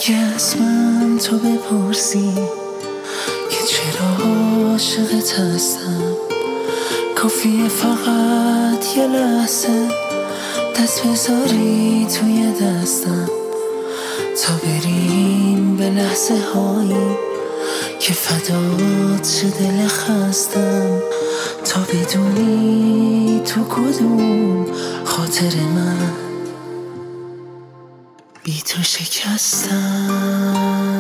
اگه از من تو بپرسی که چرا عاشقت هستم، کافیه فقط یه لحظه دست بذاری توی دستم تا بریم به لحظه هایی که فدات شه دل خستم، تا بدونی تو کدوم خاطر من بی تو شکستم.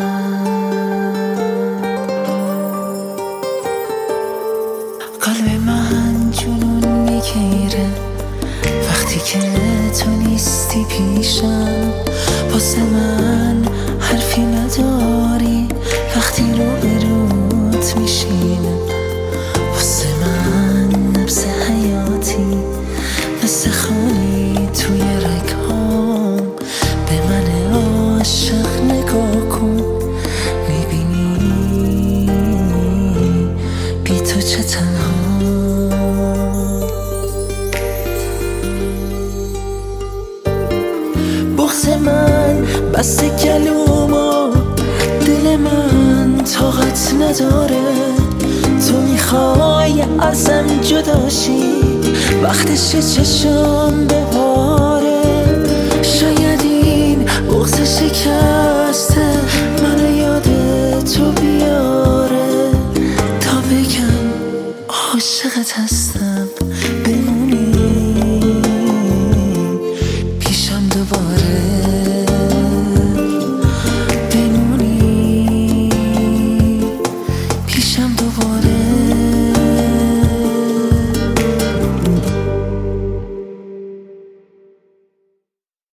قلب من جنون میگیره وقتی که تو نیستی پیشم، واسه من حرفی نداری وقتی رو بروت میشینم، واسه من نبض حیاتی مثل خونی توی رگهام، به من عاشق نگاه کن میبینی بی تو چه تنها. بغض من بسته گلومو، دل من طاقت نداره، تو میخوای ازم جداشی وقتش چشم بباره. شاید این بغض شکسته منو یاد تو بیاره تا بگم عاشقت هستم.